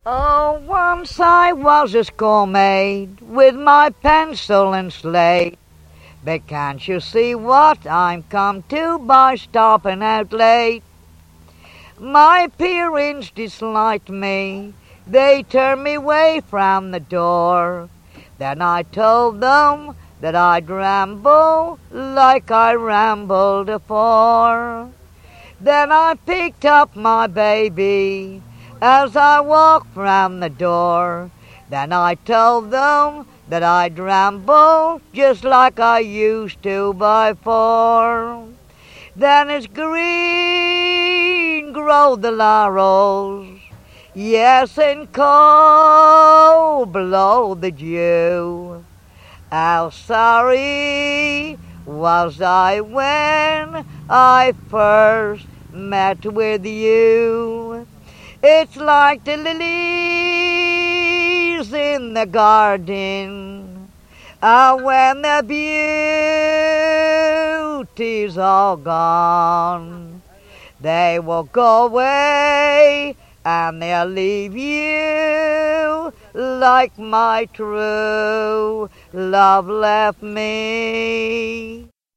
Oh, once I was a schoolmate with my pencil and slate. But can't you see what I'm come to by stopping out late? My parents disliked me, they turned me away from the door. Then I told them that I'd ramble like I rambled afore. Then I picked up my baby as I walked from the door. Then I told them that I'd ramble just like I used to before. Then as green grow the laurels, yes, and cold blow the dew. How sorry was I when I first met with you. It's like the lilies in the garden, when the beauty's all gone. They will go away and they'll leave you like my true love left me.